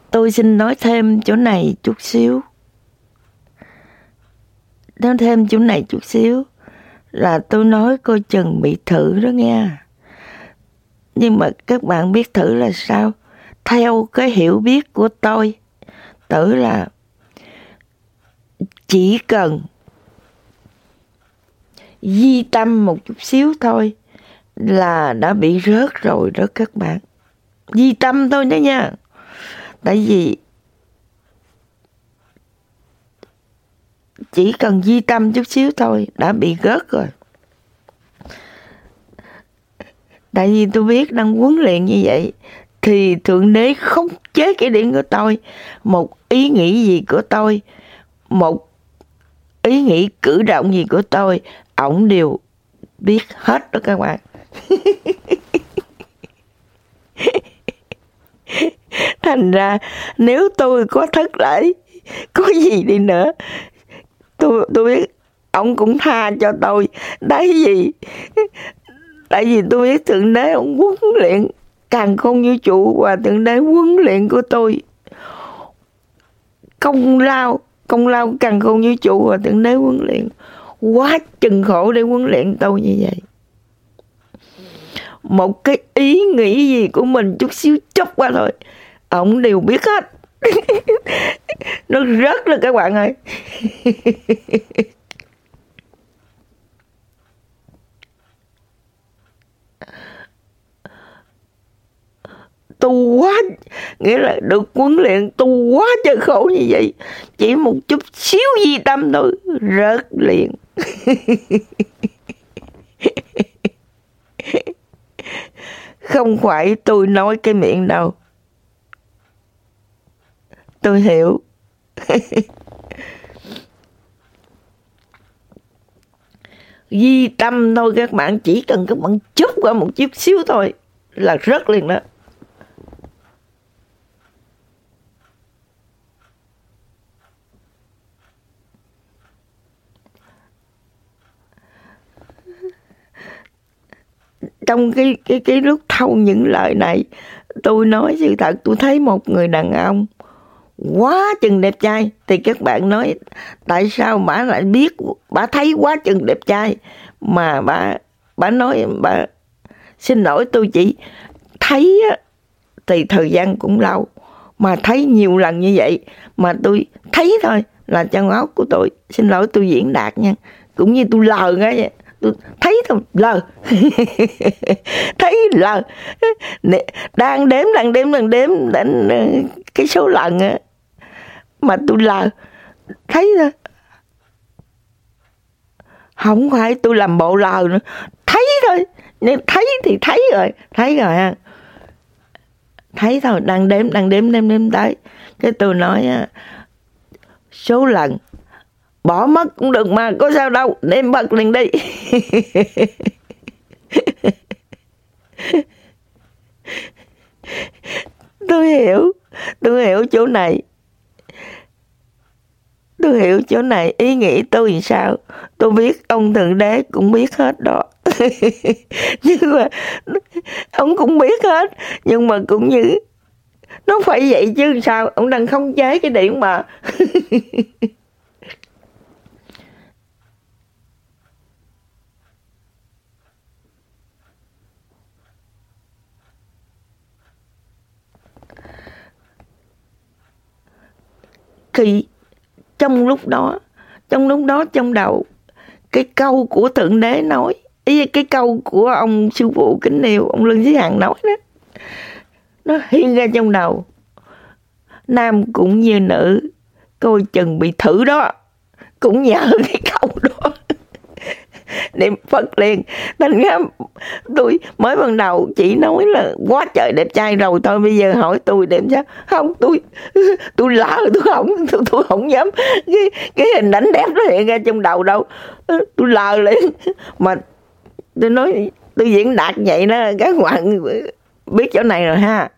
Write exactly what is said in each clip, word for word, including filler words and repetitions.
Tôi xin nói thêm chỗ này chút xíu. Nói thêm chỗ này chút xíu là tôi nói coi chừng bị thử đó nghe. Nhưng mà các bạn biết thử là sao? Theo cái hiểu biết của tôi, tử là chỉ cần di tâm một chút xíu thôi là đã bị rớt rồi đó các bạn. Di tâm thôi đó nha. Tại vì chỉ cần di tâm chút xíu thôi đã bị rớt rồi. Tại vì tôi biết đang huấn luyện như vậy thì Thượng Đế khống chế cái điểm của tôi. Một ý nghĩ gì của tôi, một ý nghĩ cử động gì của tôi, ổng đều biết hết đó các bạn. Thành ra nếu tôi có thất lễ, có gì đi nữa, tôi tôi biết ông cũng tha cho tôi. Tại vì tại vì tôi biết Thượng Đế ông huấn luyện càn khôn vũ trụ, và Thượng Đế huấn luyện của tôi công lao công lao càn khôn vũ trụ, và Thượng Đế huấn luyện quá chừng khổ để huấn luyện tôi như vậy. Một cái ý nghĩ gì của mình chút xíu chốc qua thôi, ổng đều biết hết. Nó rất là các bạn ơi. Tu quá, nghĩa là được huấn luyện tu quá trời khổ như vậy, chỉ một chút xíu di tâm thôi rớt liền. Không phải tôi nói cái miệng đâu, tôi hiểu. Di tâm thôi các bạn, chỉ cần các bạn chút qua một chút xíu thôi là rớt liền đó. Trong cái cái cái lúc thâu những lời này, tôi nói sự thật, tôi thấy một người đàn ông quá chừng đẹp trai. Thì các bạn nói tại sao bà lại biết, bà thấy quá chừng đẹp trai mà bà bà nói bà xin lỗi tôi chỉ thấy á, thì thời gian cũng lâu, mà thấy nhiều lần như vậy mà tôi thấy thôi là trong óc của tôi, xin lỗi tôi diễn đạt nha, cũng như tôi lờ ngay vậy. Tôi thấy thôi, lờ. Thấy lờ. Đang đếm, đang đếm, đang đếm đến cái số lần á, mà tôi lờ. Thấy thôi. Không phải tôi làm bộ lờ nữa. Thấy thôi. Nên thấy thì thấy rồi. Thấy rồi ha. Thấy thôi, đang đếm, đang đếm, đếm, đếm tới. Cái tôi nói á, số lần bỏ mất cũng được mà, có sao đâu, đem bật liền đi. Tôi hiểu, tôi hiểu chỗ này. Tôi hiểu chỗ này, ý nghĩ tôi làm sao. Tôi biết ông Thượng Đế cũng biết hết đó. Nhưng mà ông cũng biết hết, nhưng mà cũng như nó phải vậy chứ sao, ông đang khống chế cái điểm mà. Thì trong lúc đó, trong lúc đó trong đầu, cái câu của Thượng Đế nói, ý cái câu của ông sư phụ kính yêu, ông Lương Chí Hằng nói đó, nó hiện ra trong đầu. Nam cũng như nữ, coi chừng bị thử đó. Cũng nhờ cái câu đó. Niệm Phật liền. Thành ra tôi mới ban đầu chỉ nói là quá trời đẹp trai rồi thôi, bây giờ hỏi tôi đẹp sao? Không, tôi tôi lỡ, tôi không tôi, tôi không dám cái cái hình ảnh đẹp nó hiện ra trong đầu đâu. Tôi lờ liền. Mà tôi nói tôi diễn đạt vậy đó, các bạn biết chỗ này rồi ha.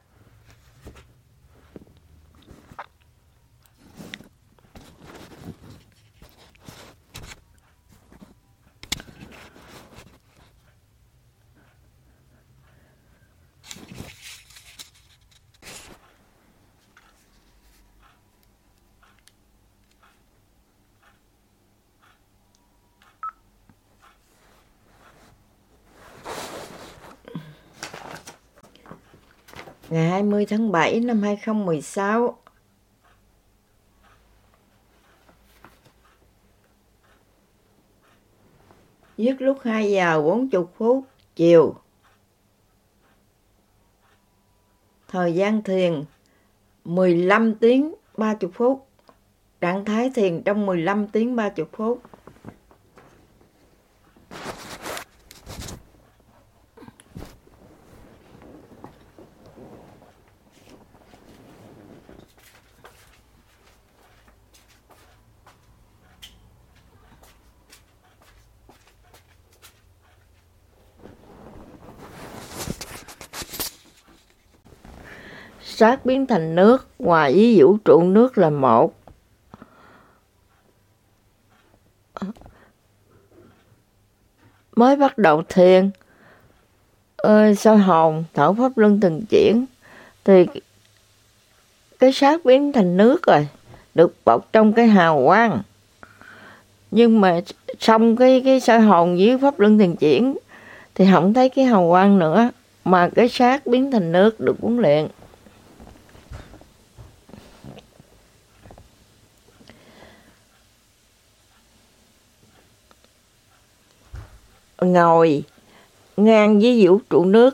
ngày hai mươi tháng bảy năm hai không một sáu. Giết lúc hai giờ bốn mươi phút chiều. Thời gian thiền mười lăm tiếng ba mươi phút. Trạng thái thiền trong mười lăm tiếng ba mươi phút. Xác biến thành nước, hòa với vũ trụ nước là một. Mới bắt đầu thiền, ơi soi hồn, thở pháp luân thường chuyển, thì cái xác biến thành nước rồi, được bọc trong cái hào quang. Nhưng mà xong cái cái soi hồn với pháp luân thường chuyển thì không thấy cái hào quang nữa, mà cái xác biến thành nước được huấn luyện. Ngồi ngang với vũ trụ nước.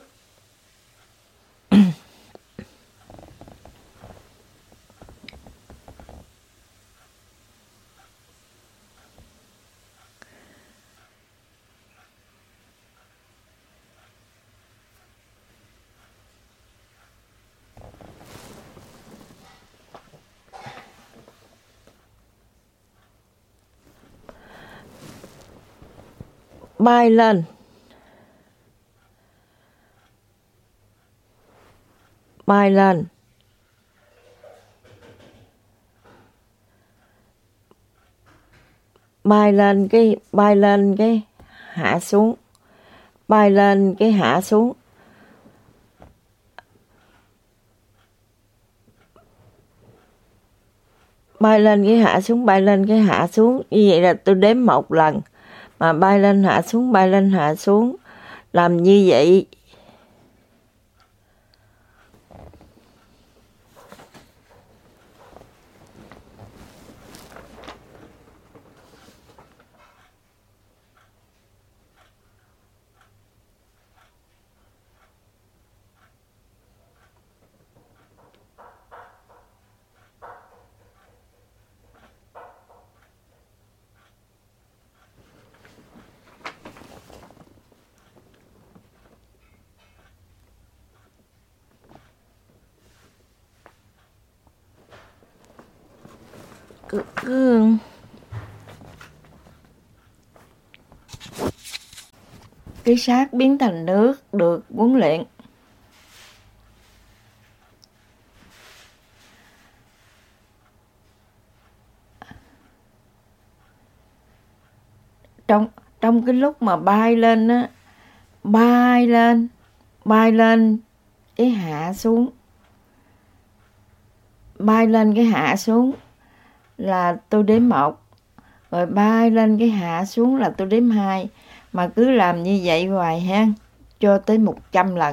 Bay lên. Bay lên. Bay lên cái bay lên cái hạ xuống. Bay lên cái hạ xuống. Bay lên cái hạ xuống, bay lên cái hạ xuống. Như vậy là tôi đếm một lần. Mà bay lên hạ xuống, bay lên hạ xuống. Làm như vậy. Cứ, cứ cái xác biến thành nước được huấn luyện. Trong trong cái lúc mà bay lên á, bay lên, bay lên cái hạ xuống. Bay lên cái hạ xuống là tôi đếm một. Rồi bay lên cái hạ xuống là tôi đếm hai. Mà cứ làm như vậy hoài ha, cho tới một trăm lần.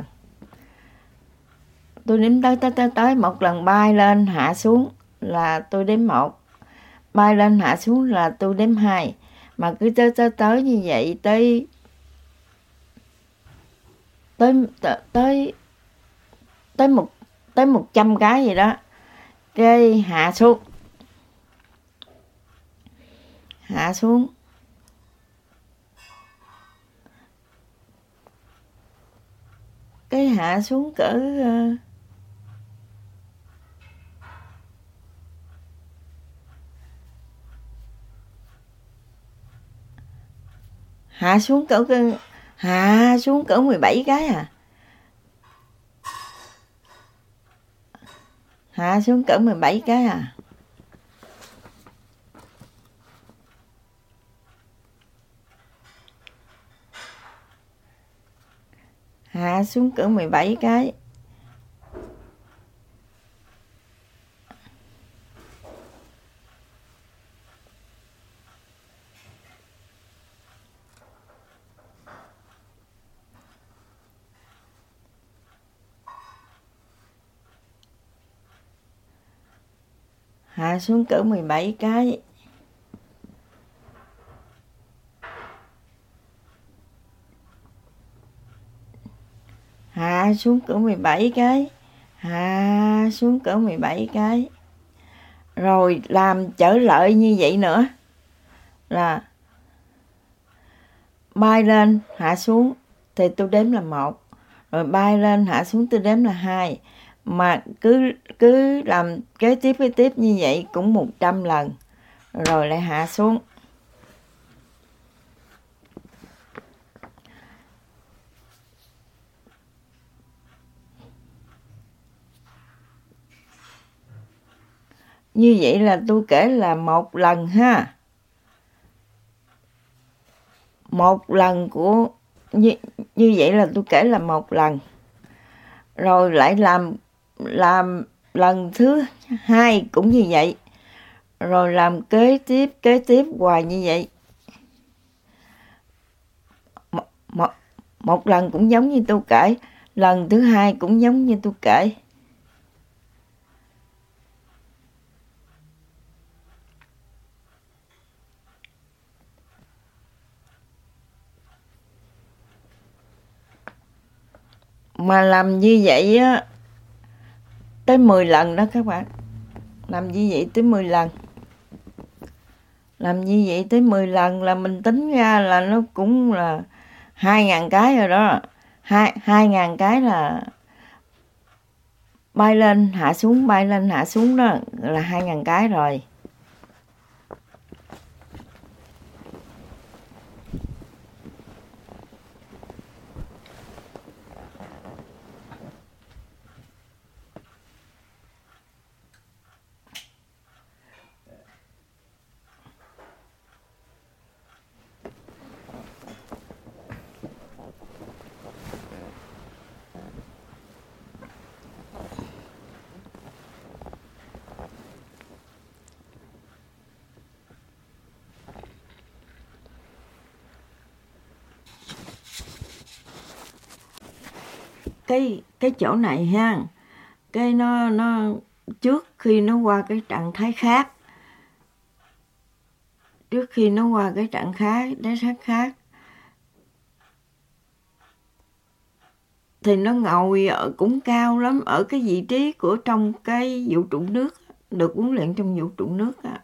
Tôi đếm tới tới tới tới một lần bay lên hạ xuống là tôi đếm một. Bay lên hạ xuống là tôi đếm hai. Mà cứ tới tới tới như vậy tới tới tới tới một tới một trăm cái gì đó. Cái hạ xuống. Hạ xuống. Cái hạ xuống cỡ uh, hạ xuống cỡ hạ xuống cỡ mười bảy cái à. Hạ xuống cỡ mười bảy cái à. Hạ xuống cỡ mười bảy cái. hạ xuống cỡ mười bảy cái. Hạ xuống cỡ mười bảy cái. Hạ xuống cỡ mười bảy cái. Rồi làm trở lại như vậy nữa. Là bay lên, hạ xuống thì tôi đếm là một. Rồi bay lên, hạ xuống tôi đếm là hai. Mà cứ cứ làm kế tiếp kế tiếp như vậy cũng một trăm lần. Rồi lại hạ xuống. Như vậy là tôi kể là một lần ha. Một lần của như, như vậy là tôi kể là một lần. Rồi lại làm làm lần thứ hai cũng như vậy. Rồi làm kế tiếp kế tiếp hoài như vậy. Một, một, một lần cũng giống như tôi kể, lần thứ hai cũng giống như tôi kể. Mà làm như vậy á, tới mười lần đó các bạn. Làm như vậy tới mười lần. Làm như vậy tới mười lần là mình tính ra là nó cũng là hai ngàn cái rồi đó. hai ngàn cái là bay lên hạ xuống, bay lên hạ xuống đó là hai ngàn cái rồi. Cái cái chỗ này ha, cái nó nó trước khi nó qua cái trạng thái khác, trước khi nó qua cái trạng thái đáy sát khác thì nó ngồi ở cũng cao lắm, ở cái vị trí của trong cái vũ trụ nước, được huấn luyện trong vũ trụ nước á.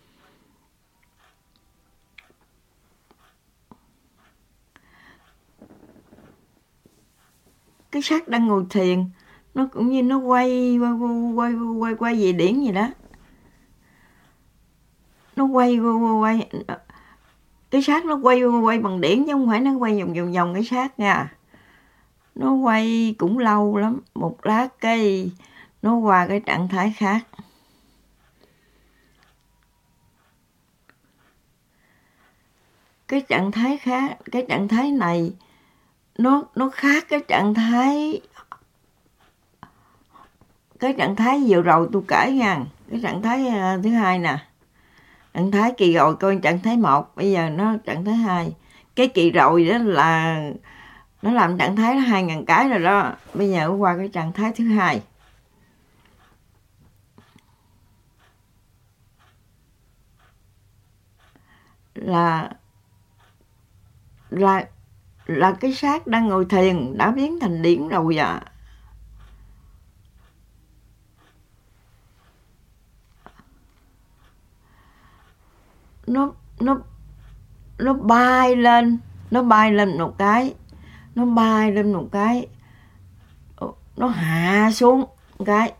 Cái xác đang ngồi thiền, nó cũng như nó quay quay quay quay quay về điển vậy đó. Nó quay quay quay cái xác nó quay quay bằng điển chứ không phải nó quay vòng vòng vòng cái xác nha. Nó quay cũng lâu lắm, một lát cái nó qua cái trạng thái khác. Cái trạng thái khác, cái trạng thái này nó nó khác cái trạng thái cái trạng thái vừa rồi tôi kể nha, cái trạng thái thứ hai nè. Trạng thái kỳ rồi coi trạng thái một, bây giờ nó trạng thái hai. Cái kỳ rồi đó là nó làm trạng thái hai ngàn cái rồi đó. Bây giờ qua cái trạng thái thứ hai. Là là là cái xác đang ngồi thiền đã biến thành điển rồi à. Nó nó nó bay lên, nó bay lên một cái, nó bay lên một cái, nó hạ xuống một cái,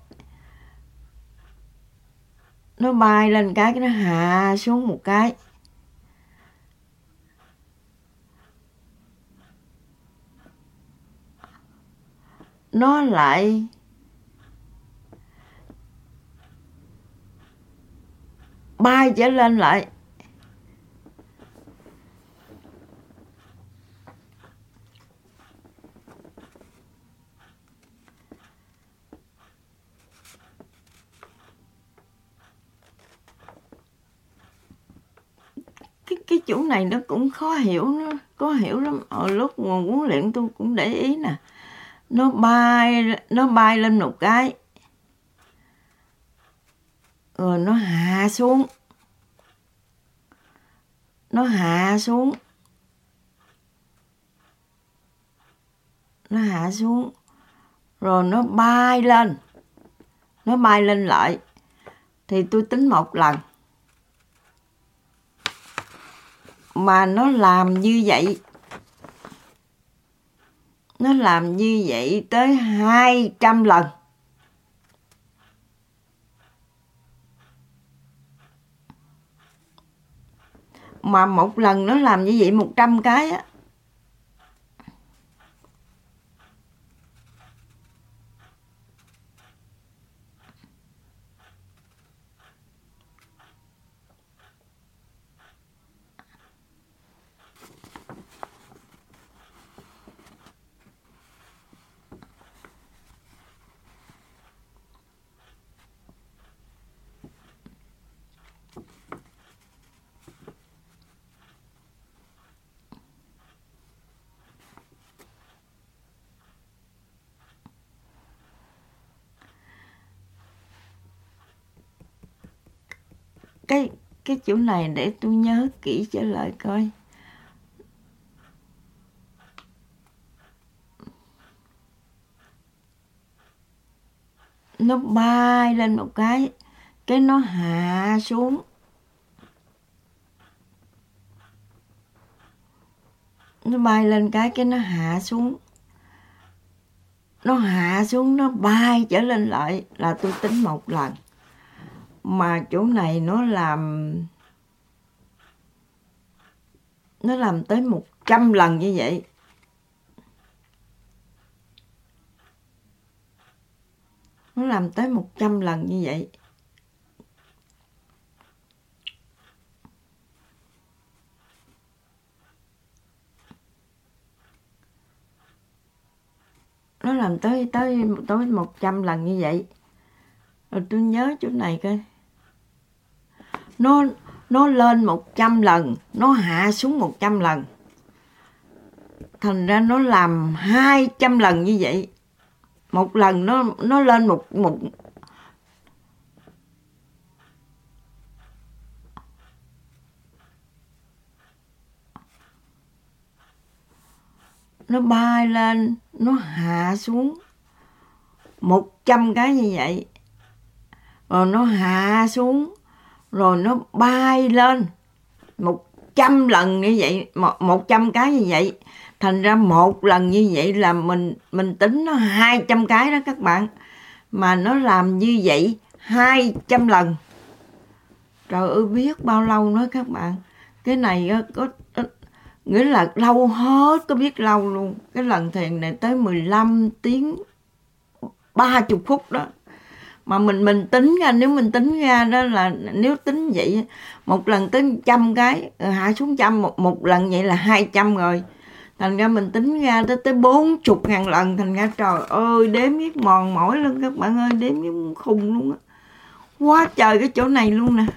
nó bay lên cái, nó hạ xuống một cái. Nó lại bay trở lên lại. Cái, cái chỗ này nó cũng khó hiểu, nó khó hiểu lắm. Ở lúc mà huấn luyện tôi cũng để ý nè. Nó bay, nó bay lên một cái. rồi nó hạ xuống, nó hạ xuống, nó hạ xuống, rồi nó bay lên, nó bay lên lại, thì tôi tính một lần. Mà nó làm như vậy, nó làm như vậy tới hai trăm lần. Mà một lần nó làm như vậy một trăm cái á. Cái cái chỗ này để tôi nhớ kỹ trở lại coi. Nó bay lên một cái, cái nó hạ xuống. Nó bay lên cái, cái nó hạ xuống. Nó hạ xuống, nó bay trở lên lại là tôi tính một lần. Mà chỗ này nó làm nó làm tới một trăm lần như vậy. Nó làm tới một trăm lần như vậy. Nó làm tới tới tới một trăm lần như vậy. Rồi tôi nhớ chỗ này coi. Nó nó lên một trăm lần, nó hạ xuống một trăm lần. Thành ra nó làm hai trăm lần như vậy. Một lần nó nó lên một một nó bay lên, nó hạ xuống một trăm cái như vậy. Rồi nó hạ xuống, rồi nó bay lên một trăm lần như vậy, một trăm cái như vậy. Thành ra một lần như vậy là mình mình tính nó hai trăm cái đó các bạn. Mà nó làm như vậy hai trăm lần. Trời ơi, biết bao lâu nữa các bạn. Cái này có, có nghĩa là lâu hết, có biết lâu luôn. Cái lần thiền này tới mười lăm tiếng ba mươi phút đó. Mà mình mình tính ra, nếu mình tính ra đó là, nếu tính vậy, một lần tính trăm cái, hạ xuống trăm, một, một lần vậy là hai trăm rồi. Thành ra mình tính ra tới tới bốn mươi ngàn lần. Thành ra trời ơi, đếm biết mòn mỏi luôn các bạn ơi, đếm biết khùng luôn á. Quá trời cái chỗ này luôn nè.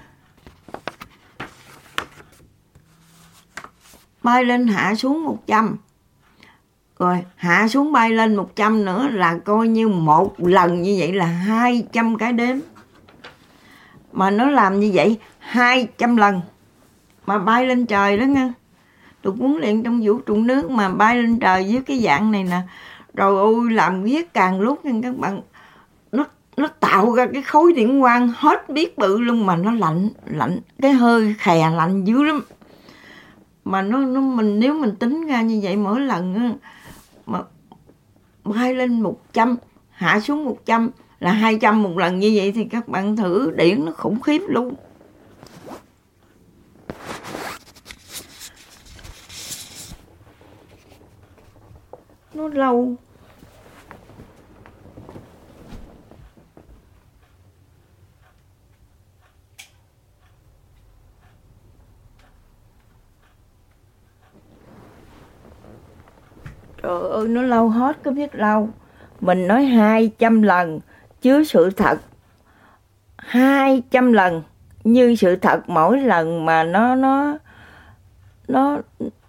Bay lên hạ xuống một trăm. Rồi hạ xuống bay lên một trăm nữa là coi như một lần như vậy là hai trăm cái đếm. Mà nó làm như vậy hai trăm lần. Mà bay lên trời đó nha. Tôi muốn luyện trong vũ trụ nước mà bay lên trời với cái dạng này nè. Rồi ôi, làm viết càng lúc nha các bạn. Nó, nó tạo ra cái khối điện quang hết biết bự luôn, mà nó lạnh, lạnh, cái hơi khè lạnh dữ lắm. Mà nó, nó mình nếu mình tính ra như vậy mỗi lần á, mà bay lên một trăm, hạ xuống một trăm là hai trăm một lần như vậy, thì các bạn thử điện nó khủng khiếp luôn. Nó lâu. Trời ơi, nó lâu hết, có biết lâu. Mình nói hai trăm lần, chứ sự thật hai trăm lần. Như sự thật mỗi lần mà nó, nó, nó,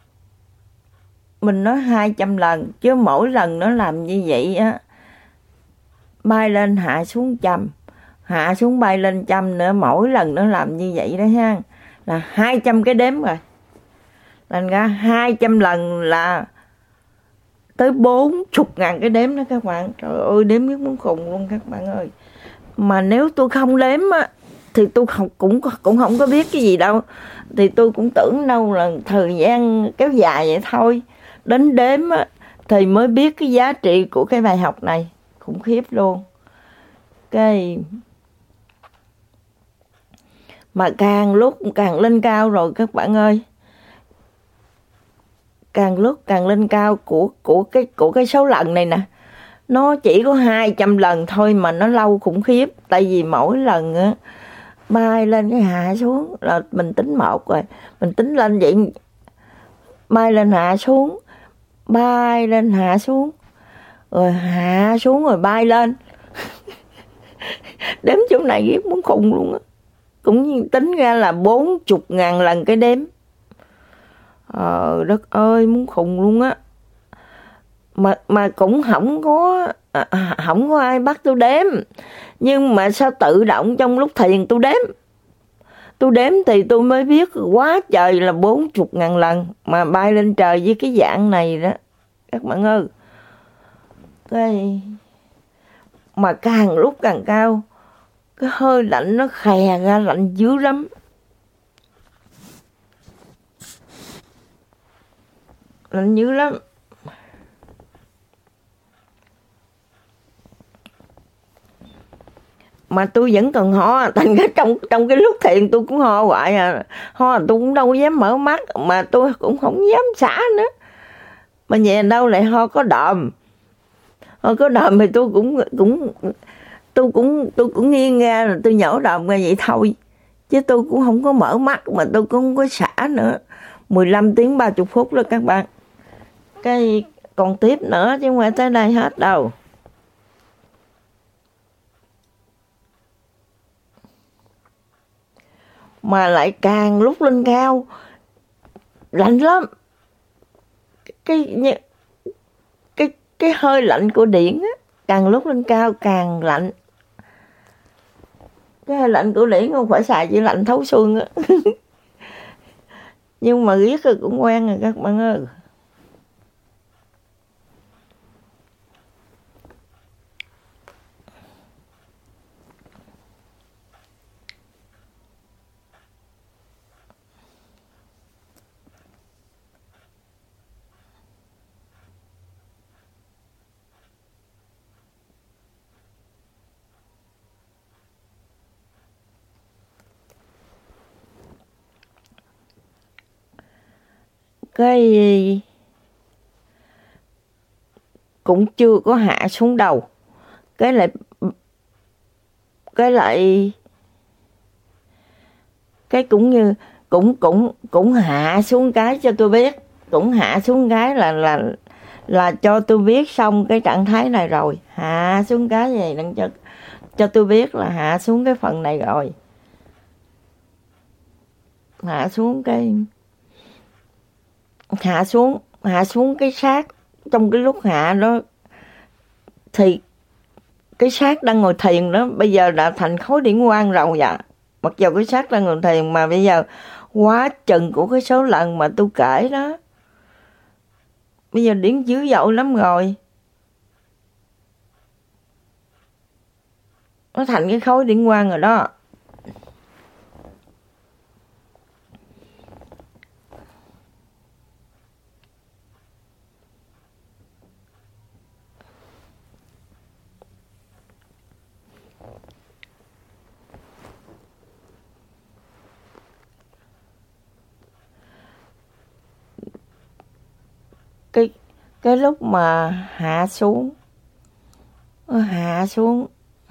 mình nói hai trăm lần, chứ mỗi lần nó làm như vậy á, bay lên hạ xuống trăm, hạ xuống bay lên trăm nữa, mỗi lần nó làm như vậy đó ha, là hai trăm cái đếm rồi. Thành ra hai trăm lần là tới bốn mươi ngàn cái đếm đó các bạn. Trời ơi, đếm biết muốn khùng luôn các bạn ơi. Mà nếu tôi không đếm á, thì tôi không, cũng cũng không có biết cái gì đâu. Thì tôi cũng tưởng đâu là thời gian kéo dài vậy thôi. Đến đếm á, thì mới biết cái giá trị của cái bài học này. Khủng khiếp luôn. Cái mà càng lúc càng lên cao rồi các bạn ơi. Càng lúc càng lên cao của của cái của cái số lần này nè. Nó chỉ có hai trăm lần thôi mà nó lâu khủng khiếp. Tại vì mỗi lần á, bay lên cái hạ xuống là mình tính một rồi. Mình tính lên vậy, bay lên hạ xuống, bay lên hạ xuống, rồi hạ xuống rồi bay lên. Đếm chỗ này ghét muốn khùng luôn á. Cũng tính ra là bốn mươi ngàn lần cái đếm. Ờ đất ơi, muốn khùng luôn á. Mà mà cũng không có không có ai bắt tôi đếm. Nhưng mà sao tự động trong lúc thiền tôi đếm. Tôi đếm thì tôi mới biết quá trời là bốn mươi ngàn lần mà bay lên trời với cái dạng này đó các bạn ơi. Cái mà càng lúc càng cao, cái hơi lạnh nó khè ra, lạnh dữ lắm. Lạnh dữ lắm. Mà tôi vẫn còn ho, thành ra trong trong cái lúc thiền tôi cũng ho hoài à. Ho tôi cũng đâu có dám mở mắt, mà tôi cũng không dám xả nữa. Mà về đâu lại ho có đờm. Ho có đờm thì tôi cũng cũng tôi cũng tôi cũng nghiêng ra rồi tôi nhổ đờm ra vậy thôi. Chứ tôi cũng không có mở mắt, mà tôi cũng không có xả nữa. mười lăm tiếng ba mươi phút rồi các bạn. Cái còn tiếp nữa chứ không phải tới đây hết đâu. Mà lại càng lúc lên cao lạnh lắm. Cái cái cái hơi lạnh của điện á, càng lúc lên cao càng lạnh. Cái hơi lạnh của điện không phải xài chỉ lạnh thấu xương á. Nhưng mà riết rồi cũng quen rồi các bạn ơi. Cái cũng chưa có hạ xuống đầu. Cái lại cái lại cái cũng như cũng cũng cũng hạ xuống cái cho tôi biết, cũng hạ xuống cái là là là cho tôi biết xong cái trạng thái này rồi. Hạ xuống cái này đừng cho cho tôi biết là hạ xuống cái phần này rồi. Hạ xuống cái hạ xuống hạ xuống cái xác. Trong cái lúc hạ đó thì cái xác đang ngồi thiền đó bây giờ đã thành khối điển quang rồi vậy. Mặc dù cái xác đang ngồi thiền mà bây giờ quá chừng của cái số lần mà tôi kể đó, bây giờ điển dữ dội lắm rồi. Nó thành cái khối điển quang rồi đó. Cái cái lúc mà hạ xuống nó hạ xuống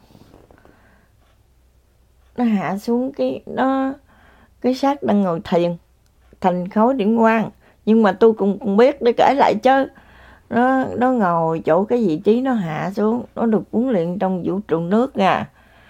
nó hạ xuống cái nó cái xác đang ngồi thiền thành khối điển quang. Nhưng mà tôi cũng, cũng biết để kể lại chứ. Nó nó ngồi chỗ cái vị trí nó hạ xuống, nó được huấn luyện trong vũ trụ nước nha.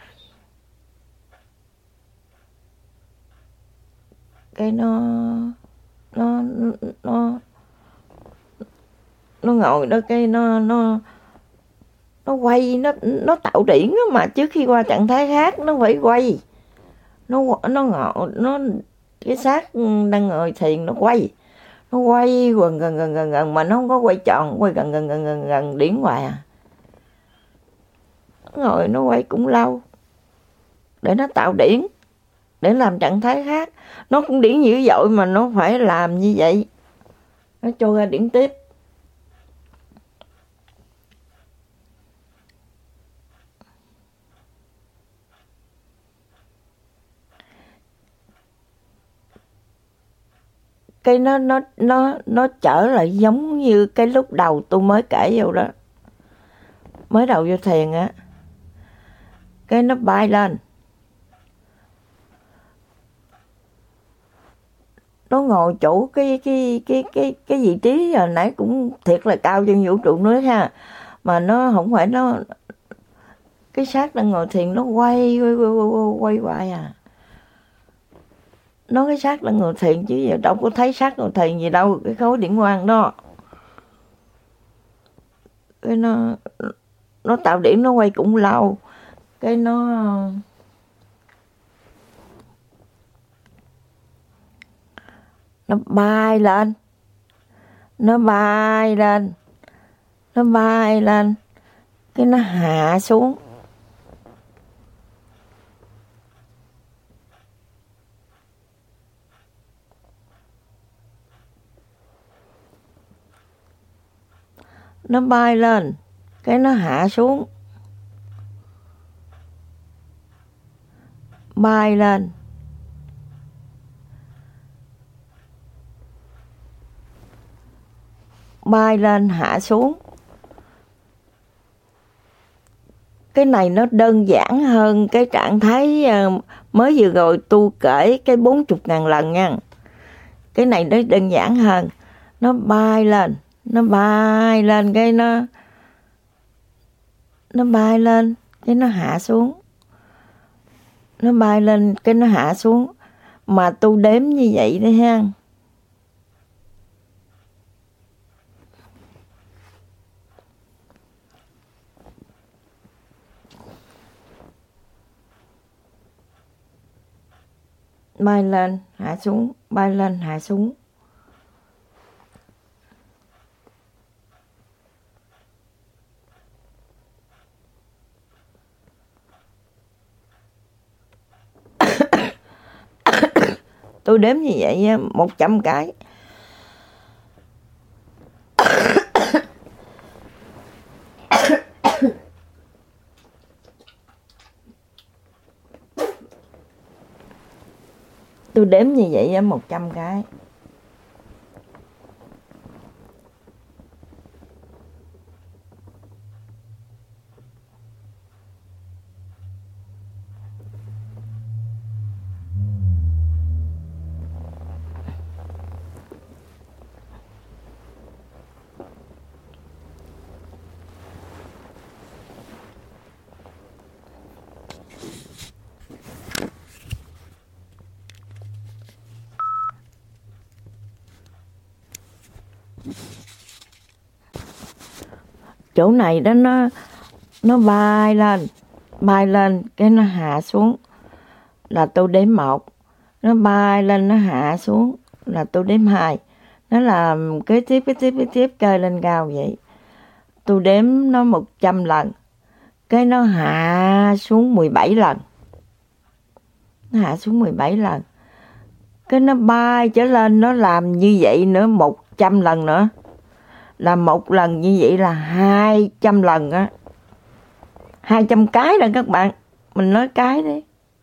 Cái nó nó nó nó ngồi đó, cái nó nó nó quay, nó nó tạo điển á, mà trước khi qua trạng thái khác nó phải quay, nó nó ngọ nó cái xác đang ngồi thiền nó quay, nó quay gần gần gần gần gần mà nó không có quay tròn, quay gần gần gần gần gần điển hoài à. Ngồi nó quay cũng lâu để nó tạo điển, để làm trạng thái khác. Nó cũng điển dữ dội mà nó phải làm như vậy, nó cho ra điển tiếp. Cái nó nó nó nó trở lại giống như cái lúc đầu tôi mới kể vô đó, mới đầu vô thiền á, cái nó bay lên, nó ngồi chỗ cái cái cái cái cái vị trí hồi nãy cũng thiệt là cao trong vũ trụ nữa ha, mà nó không phải, nó cái xác đang ngồi thiền nó quay quay quay quay, quay hoài à. Nó cái xác đang ngồi thiền chứ giờ đâu có thấy xác ngồi thiền gì đâu, cái khối điển quang đó. Cái nó nó tạo điển nó quay cũng lâu, cái nó nó bay lên, nó bay lên, nó bay lên, cái nó hạ xuống. Nó bay lên, cái nó hạ xuống. Bay lên. Bay lên, hạ xuống. Cái này nó đơn giản hơn cái trạng thái mới vừa rồi tôi kể cái bốn mươi ngàn lần nha. Cái này nó đơn giản hơn. Nó bay lên, nó bay lên cái nó nó bay lên cái nó hạ xuống. Nó bay lên cái nó hạ xuống. Mà tôi đếm như vậy đấy ha. Bay lên, hạ xuống, bay lên, hạ xuống. Tôi đếm như vậy một trăm cái. Tôi đếm như vậy một trăm cái. Chỗ này đó nó nó bay lên, bay lên cái nó hạ xuống là tôi đếm một. Nó bay lên nó hạ xuống là tôi đếm hai. Nó làm kế tiếp kế tiếp kế tiếp chơi lên cao vậy. Tôi đếm nó một trăm lần. Cái nó hạ xuống mười bảy lần. Nó hạ xuống mười bảy lần. Cái nó bay trở lên, nó làm như vậy nữa một trăm lần nữa. Là một lần như vậy là hai trăm lần á. hai trăm cái rồi các bạn. Mình nói cái đi.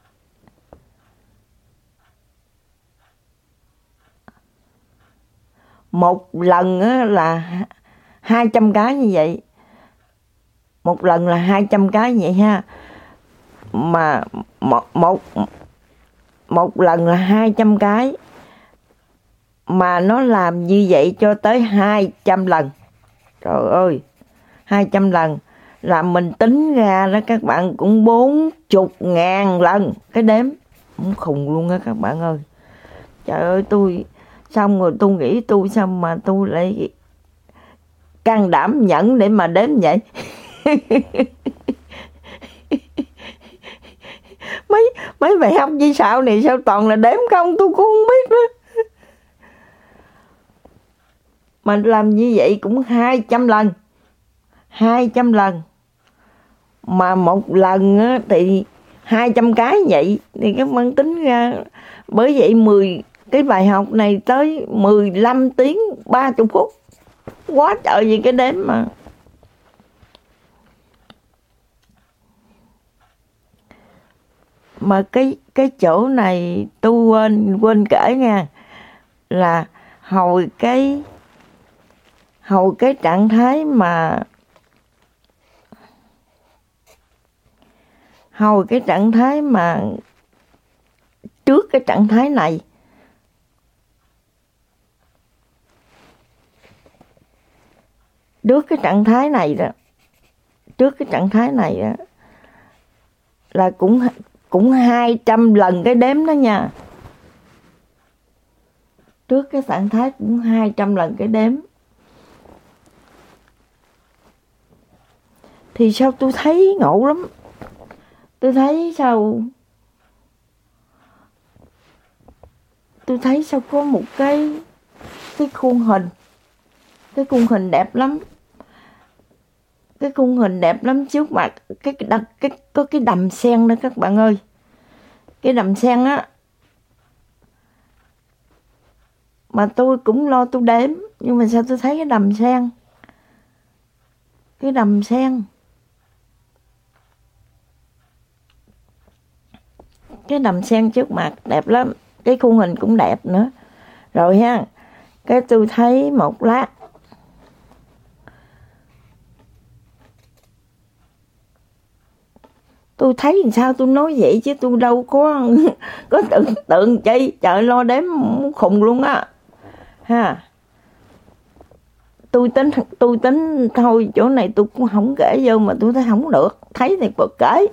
Một lần á là hai trăm cái như vậy. Một lần là hai trăm cái như vậy ha. Mà một, một, một lần là hai trăm cái. Mà nó làm như vậy cho tới hai trăm lần. Trời ơi, hai trăm lần. Là mình tính ra đó các bạn cũng bốn mươi ngàn lần. Cái đếm cũng khùng luôn á các bạn ơi. Trời ơi, tôi xong rồi tôi nghĩ tôi sao mà tôi lại can đảm nhẫn để mà đếm vậy. mấy mấy bài học như sao này sao toàn là đếm không, tôi cũng không biết nữa. Mà làm như vậy cũng hai trăm lần, hai trăm lần. Mà một lần á, thì hai trăm cái vậy thì các bạn tính ra, bởi vậy mười cái bài học này tới mười lăm tiếng ba mươi phút, quá trời gì cái đếm mà. Mà cái cái chỗ này tôi quên quên kể nha, là hồi cái hồi cái trạng thái mà hồi cái trạng thái mà trước cái trạng thái này, trước cái trạng thái này đó, trước cái trạng thái này đó là cũng cũng hai trăm lần cái đếm đó nha. Trước cái trạng thái cũng hai trăm lần cái đếm. Thì sao tôi thấy ngộ lắm. Tôi thấy sao Tôi thấy sao có một cái Cái khuôn hình Cái khuôn hình đẹp lắm. Cái khuôn hình đẹp lắm trước mặt. Cái, cái, cái, Có cái đầm sen đó các bạn ơi. Cái đầm sen á, mà tôi cũng lo tôi đếm, nhưng mà sao tôi thấy cái đầm sen, Cái đầm sen Cái đầm sen trước mặt đẹp lắm. Cái khuôn hình cũng đẹp nữa. Rồi ha, cái tôi thấy một lát, tôi thấy làm sao tôi nói vậy chứ tôi đâu có có tưởng tượng chi. Trời, lo đếm khùng luôn á ha. Tôi tính tôi tính thôi, chỗ này tôi cũng không kể vô, mà tôi thấy không được, thấy thì bật kể.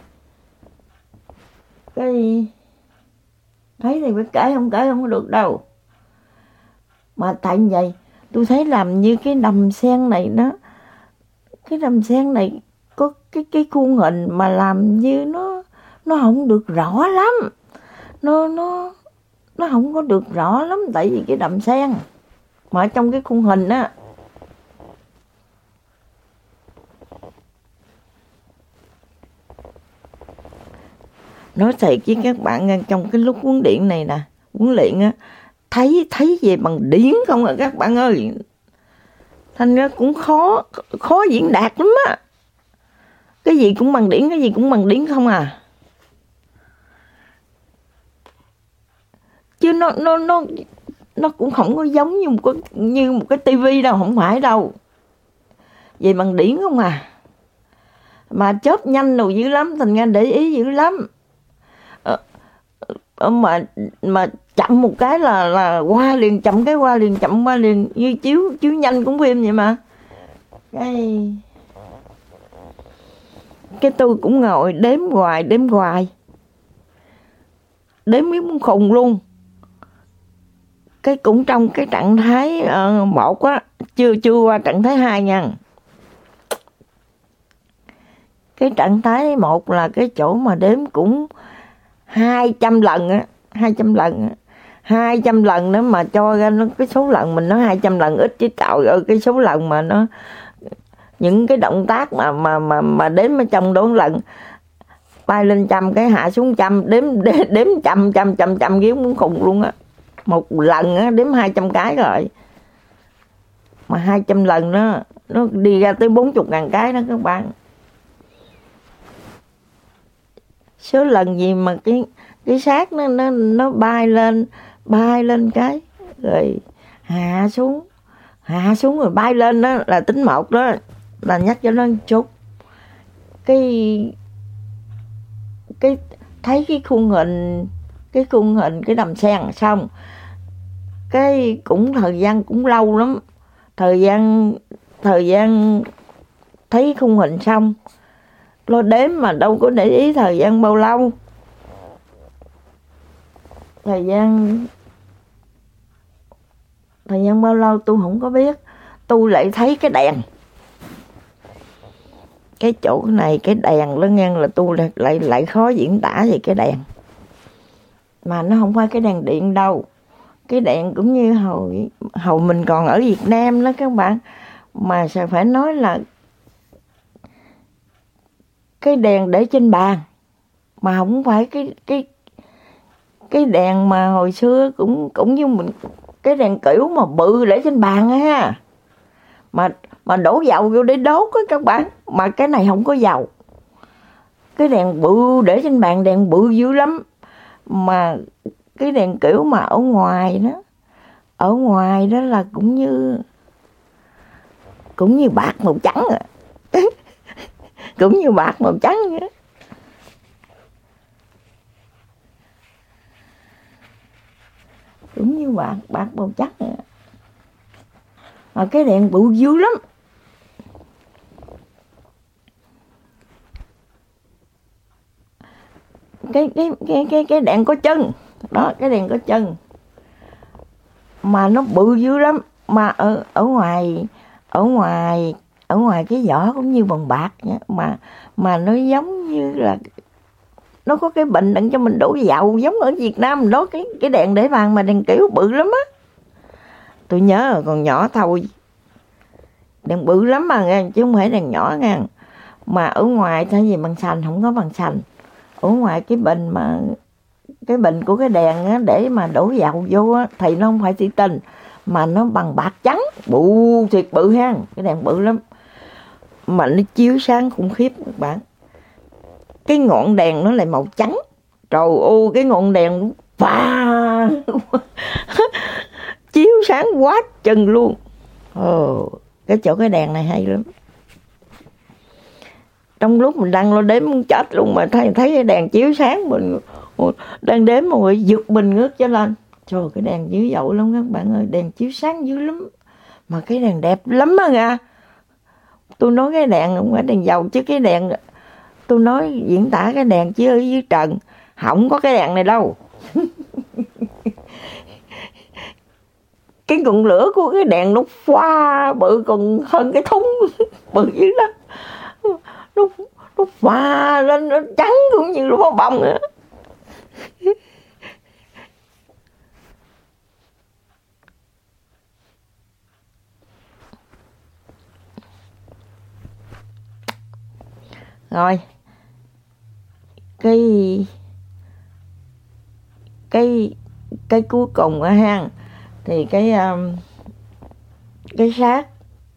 Cái thấy thì phải kể, không kể không có được đâu. Mà tại vậy tôi thấy làm như cái đầm sen này đó, cái đầm sen này có cái cái khuôn hình mà làm như nó nó không được rõ lắm. Nó nó nó không có được rõ lắm, tại vì cái đầm sen mà ở trong cái khuôn hình á, nói thiệt với các bạn, trong cái lúc huấn luyện này nè, huấn luyện á, thấy thấy về bằng điển không à các bạn ơi. Thành ra cũng khó khó diễn đạt lắm á. Cái gì cũng bằng điển, cái gì cũng bằng điển không à. Chứ nó nó nó nó cũng không có giống như một cái như một cái tivi đâu, không phải đâu. Về bằng điển không à. Mà chớp nhanh đồ dữ lắm, thành ra để ý dữ lắm. Ờ, mà mà chậm một cái là là qua liền, chậm cái qua liền, chậm qua liền, như chiếu chiếu nhanh cũng phim vậy mà. Cái cái tôi cũng ngồi đếm hoài đếm hoài đếm biết muốn khùng luôn. Cái cũng trong cái trạng thái uh, một á, chưa chưa qua trạng thái hai nha. Cái trạng thái một là cái chỗ mà đếm cũng hai trăm lần á, hai trăm lần á, hai trăm lần nữa mà cho ra nó cái số lần mình nói hai trăm lần ít chứ trời ơi, cái số lần mà nó những cái động tác mà mà mà mà đếm ở trong đó lần bay lên trăm cái hạ xuống trăm, đếm đếm, đếm trăm trăm trăm trăm ghế muốn khùng luôn á. Một lần á đếm hai trăm cái rồi. Mà hai trăm lần đó nó đi ra tới bốn mươi ngàn cái đó các bạn. Số lần gì mà cái cái xác nó nó nó bay lên, bay lên cái rồi hạ xuống, hạ xuống rồi bay lên đó là tính một đó, là nhắc cho nó một chút. Cái cái thấy cái khuôn hình cái khuôn hình cái đầm sen xong, cái cũng thời gian cũng lâu lắm, thời gian thời gian thấy khung hình xong lo đếm mà đâu có để ý thời gian bao lâu. Thời gian Thời gian bao lâu tôi không có biết. Tôi lại thấy cái đèn cái chỗ này cái đèn nó ngang là tôi lại, lại lại khó diễn tả về cái đèn. Mà nó không phải cái đèn điện đâu. Cái đèn cũng như hồi hồi mình còn ở Việt Nam đó các bạn. Mà sẽ phải nói là cái đèn để trên bàn. Mà không phải cái cái cái đèn mà hồi xưa cũng cũng như mình, cái đèn kiểu mà bự để trên bàn á ha. Mà mà đổ dầu vô để đốt á các bạn. Mà cái này không có dầu. Cái đèn bự để trên bàn, đèn bự dữ lắm. Mà cái đèn kiểu mà ở ngoài đó, ở ngoài đó là cũng như cũng như bạc màu trắng à. Cũng như bạc màu trắng vậy. Cũng như bạc bạc màu trắng à. Mà cái đèn bự dữ lắm. Cái cái cái cái cái đèn có chân. Đó, cái đèn có chân. Mà nó bự dữ lắm. Mà ở ở ngoài ở ngoài ở ngoài cái vỏ cũng như bằng bạc nha. Mà mà nó giống như là nó có cái bình đựng cho mình đổ dầu giống ở Việt Nam đó. Cái cái đèn để bàn mà đèn kiểu bự lắm á. Tôi nhớ còn nhỏ thôi. Đèn bự lắm mà nghe, chứ không phải đèn nhỏ nha. Mà ở ngoài thay vì bằng sành, không có bằng sành. Ở ngoài cái bình mà cái bình của cái đèn á, để mà đổ dầu vô á, thì nó không phải xi tinh mà nó bằng bạc trắng, bự thiệt bự ha, cái đèn bự lắm. Mà nó chiếu sáng khủng khiếp các bạn. Cái ngọn đèn nó lại màu trắng. Trời ơi, cái ngọn đèn pha chiếu sáng quá chừng luôn. Ồ, cái chỗ cái đèn này hay lắm. Trong lúc mình đang lo đếm muốn chết luôn mà thấy thấy cái đèn chiếu sáng, mình đang đếm mà người giật mình ngước cho lên. Trời, cái đèn dữ dội lắm các bạn ơi, đèn chiếu sáng dữ lắm. Mà cái đèn đẹp lắm á nha. Tôi nói cái đèn không phải đèn dầu, chứ cái đèn, tôi nói diễn tả cái đèn chứ ở dưới trần không có cái đèn này đâu. Cái ngọn lửa của cái đèn nó pha bự còn hơn cái thúng bự dữ đó. Nó nó pha lên, nó trắng cũng như là bong bông nữa. Rồi cái cái cái cuối cùng á ha, thì cái um, cái xác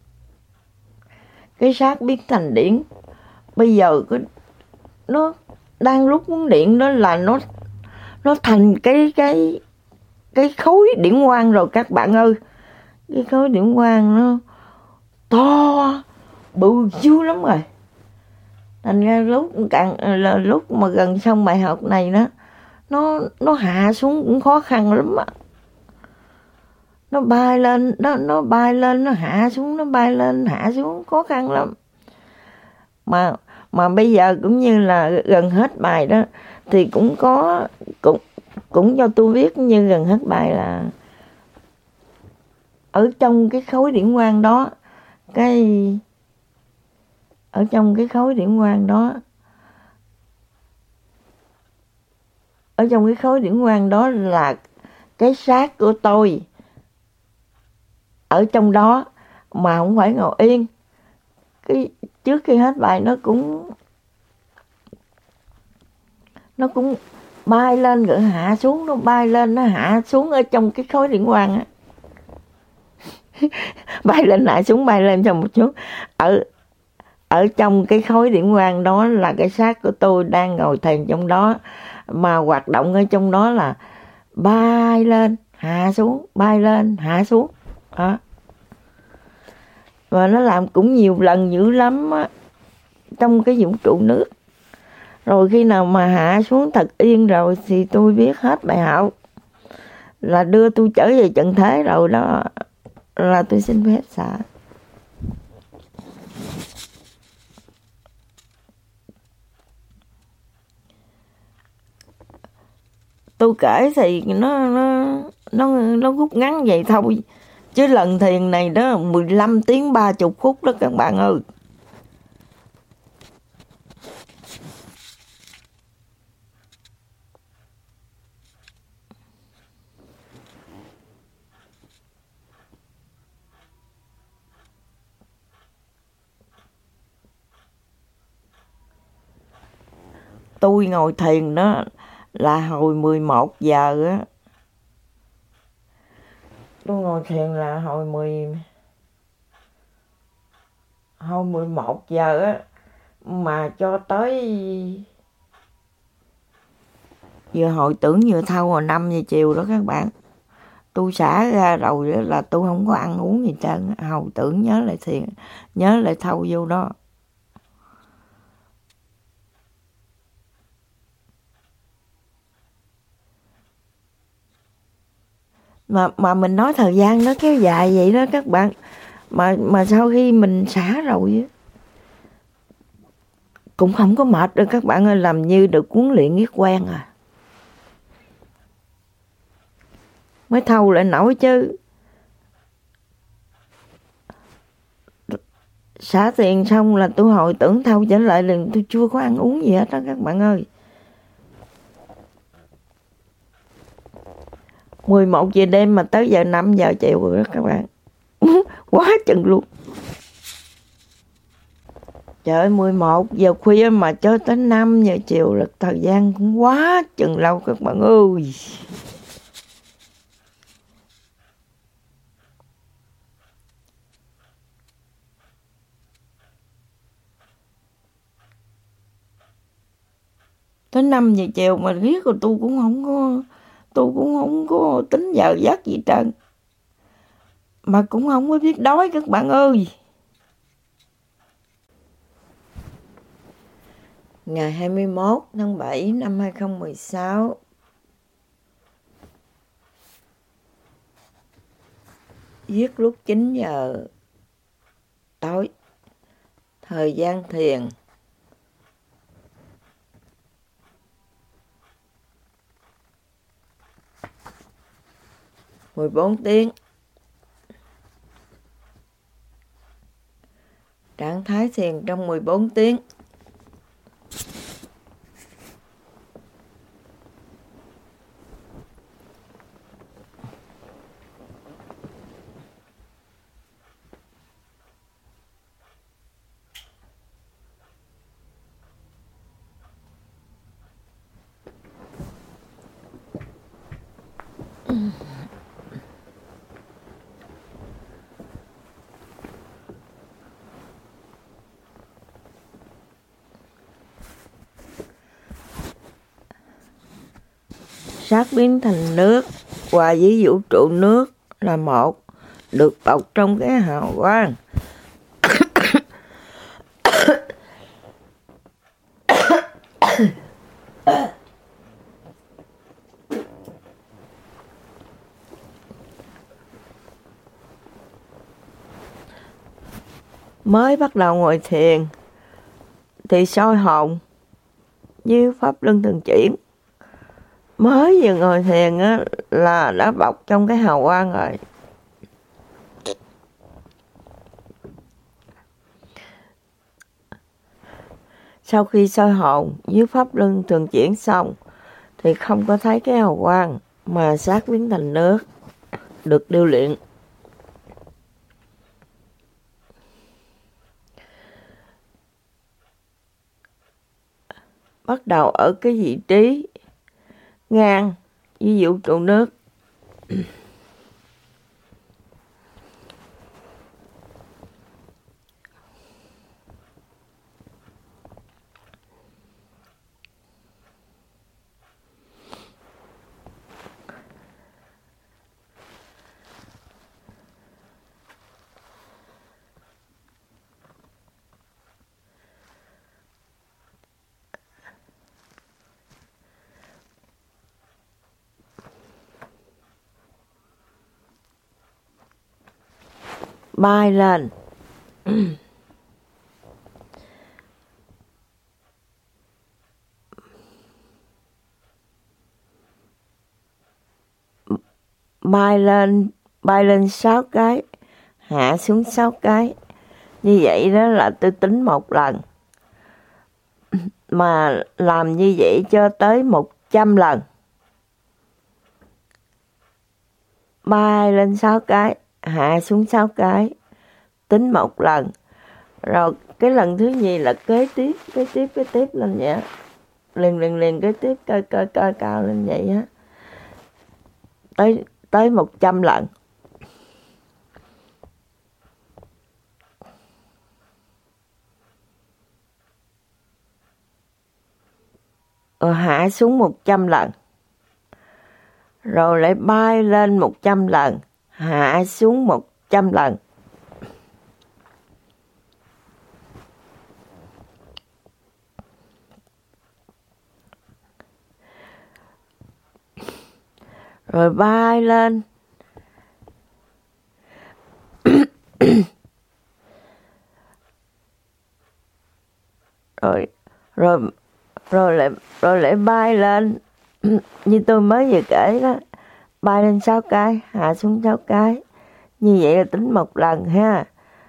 cái xác biến thành điển. Bây giờ cái nó đang lúc muốn điện đó là nó nó thành cái cái cái khối điển quang rồi các bạn ơi. Cái khối điển quang nó to bự dữ lắm rồi. Thành ra lúc càng là lúc mà gần xong bài học này đó, nó nó hạ xuống cũng khó khăn lắm á. Nó bay lên, nó nó bay lên, nó hạ xuống, nó bay lên, hạ xuống khó khăn lắm. Mà mà bây giờ cũng như là gần hết bài đó thì cũng có cũng cũng cho tôi biết như gần hết bài là ở trong cái khối điển quang đó, cái ở trong cái khối điển quang đó ở trong cái khối điển quang đó là cái xác của tôi ở trong đó, mà không phải ngồi yên. Cái trước khi hết bài nó cũng nó cũng bay lên rồi hạ xuống, nó bay lên nó hạ xuống ở trong cái khối điển quang á. Bay lên hạ xuống, bay lên trong một chút. Ở ở trong cái khối điển quang đó là cái xác của tôi đang ngồi thiền trong đó, mà hoạt động ở trong đó là bay lên hạ xuống, bay lên hạ xuống đó. Và nó làm cũng nhiều lần dữ lắm á, trong cái vũ trụ nước. Rồi khi nào mà hạ xuống thật yên rồi thì tôi biết hết bài học, là đưa tôi trở về trận thế rồi đó, là tôi xin phép xả. Tôi kể thì nó nó nó nó rút ngắn vậy thôi, chứ lần thiền này đó mười lăm tiếng ba mươi phút đó các bạn ơi. tôi ngồi thiền đó là hồi mười một giờ á. Tôi ngồi thiền là hồi mười hồi mười một giờ á, mà cho tới vừa hồi tưởng vừa thâu hồi năm giờ chiều đó các bạn. Tôi xả ra rồi đó là tôi không có ăn uống gì trơn, hồi tưởng nhớ lại thiền, nhớ lại thâu vô đó. Mà mà mình nói thời gian nó kéo dài vậy đó các bạn. Mà mà sau khi mình xả rồi á, cũng không có mệt đâu các bạn ơi, làm như được huấn luyện biết quen à. Mới thâu lại nổi chứ. Xả tiền xong là tôi hồi tưởng thâu trở lại là tôi chưa có ăn uống gì hết đó các bạn ơi. mười một giờ đêm mà tới giờ năm giờ chiều rồi đó các bạn. Quá chừng luôn. Trời ơi, mười một giờ khuya mà cho tới năm giờ chiều là thời gian cũng quá chừng lâu các bạn ơi. Tới năm giờ chiều mà riết rồi tôi cũng không có tôi cũng không có tính giờ giấc gì trơn. Mà cũng không có biết đói các bạn ơi. Ngày hai mươi mốt tháng bảy năm hai không một sáu. Viết lúc chín giờ tối. Thời gian thiền mười bốn tiếng. Trạng thái thiền trong mười bốn tiếng. Xác biến thành nước, hòa với vũ trụ nước là một, được bọc trong cái hào quang. Mới bắt đầu ngồi thiền thì soi hồn với pháp luân thường chuyển. Mới vừa ngồi thiền á, là đã bọc trong cái hào quang rồi. Sau khi soi hồn với pháp luân thường chuyển xong thì không có thấy cái hào quang mà xác biến thành nước, được điêu luyện. Bắt đầu ở cái vị trí ngang với vũ trụ nước. Bay lên. Bay lên, bay lên sáu cái, hạ xuống sáu cái. Như vậy đó là tôi tính một lần. Mà làm như vậy cho tới một trăm lần. Bay lên sáu cái, hạ xuống sáu cái, tính một lần. Rồi cái lần thứ nhì là kế tiếp, kế tiếp, kế tiếp lên vậy. liền liền liền cái tiếp cơ cơ cơ cao lên vậy á, tới tới một trăm lần. Rồi hạ xuống một trăm lần. Rồi lại bay lên một trăm lần, hạ xuống một trăm lần. Rồi bay lên. rồi rồi rồi lại rồi lại bay lên như tôi mới vừa kể đó, bay lên sáu cái, hạ xuống sáu cái. Như vậy là tính một lần ha.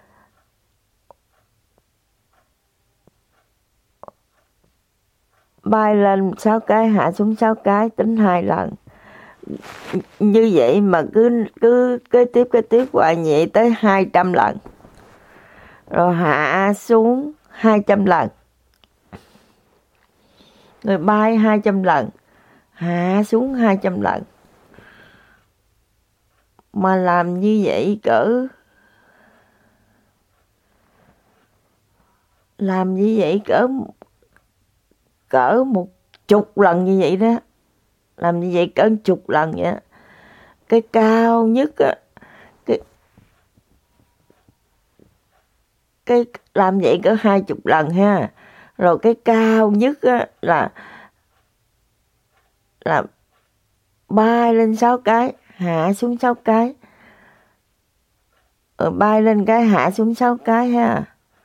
Bay lên sáu cái, hạ xuống sáu cái, tính hai lần. Như vậy mà cứ cứ kế tiếp kế tiếp hoài vậy tới hai trăm lần. Rồi hạ xuống hai trăm lần. Rồi bay hai trăm lần, hạ xuống hai trăm lần. Mà làm như vậy cỡ làm như vậy cỡ cỡ một chục lần như vậy đó. Làm như vậy cỡ chục lần vậy. Cái cao nhất á, cái cái làm vậy cỡ hai chục lần ha. Rồi cái cao nhất á là là bay lên sáu cái, hạ xuống sáu cái. Rồi bay lên cái, hạ xuống sáu cái ha.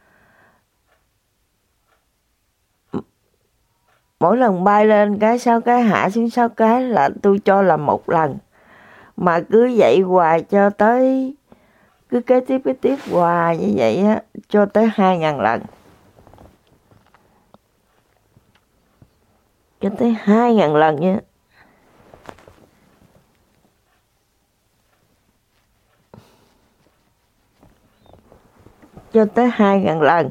Mỗi lần bay lên cái sáu cái, hạ xuống sáu cái là tôi cho là một lần. Mà cứ vậy hoài cho tới, cứ kế tiếp kế tiếp hoài như vậy á, cho tới hai ngàn lần. Cho tới hai ngàn lần nha. Cho tới hai ngàn lần.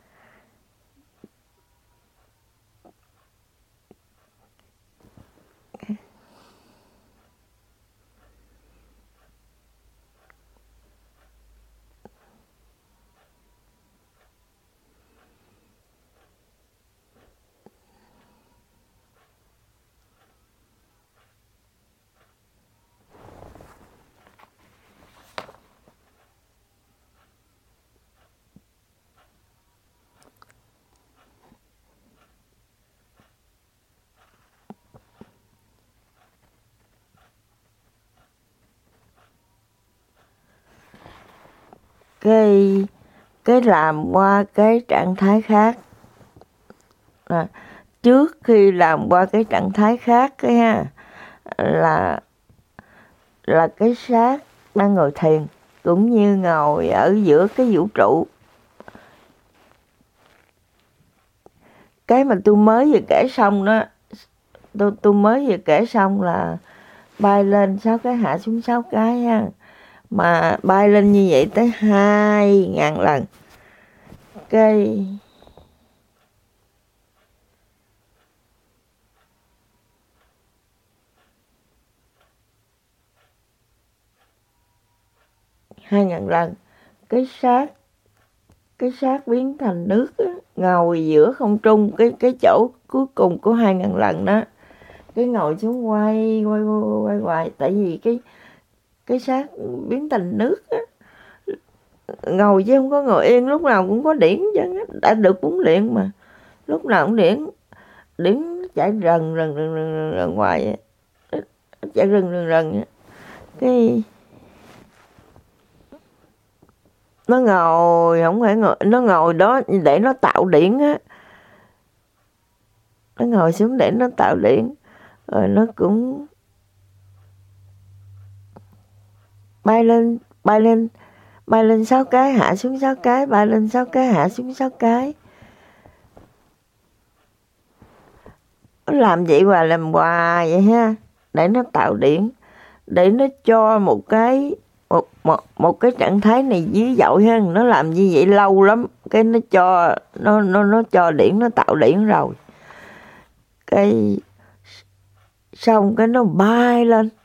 Cái cái làm qua cái trạng thái khác. À, trước khi làm qua cái trạng thái khác cái ha, là là cái xác đang ngồi thiền, cũng như ngồi ở giữa cái vũ trụ. Cái mà tôi mới vừa kể xong đó, tôi tôi mới vừa kể xong là bay lên sáu cái, hạ xuống sáu cái ha. Mà bay lên như vậy tới hai ngàn lần. Cái hai ngàn lần. Cái xác cái xác biến thành nước á, ngồi giữa không trung, cái cái chỗ cuối cùng của hai ngàn lần đó. Cái ngồi xuống quay quay quay quay hoài, tại vì cái cái xác biến thành nước á. Ngồi chứ không có ngồi yên, lúc nào cũng có điển chứ, đã được huấn luyện mà. Lúc nào cũng điển, điển chạy rần rần rần rần, rần ngoài, chạy rần rần rần. Cái nó ngồi, không phải ngồi, nó ngồi đó để nó tạo điển á. Nó ngồi xuống để nó tạo điển. Rồi nó cũng bay lên, bay lên, bay lên sáu cái, hạ xuống sáu cái, bay lên sáu cái, hạ xuống sáu cái. Nó làm vậy hoài, làm hoài vậy ha, để nó tạo điển, để nó cho một cái một một một cái trạng thái này dữ dội ha. Nó làm như vậy lâu lắm, cái nó cho nó nó nó cho điển, nó tạo điển rồi. cái xong cái nó bay lên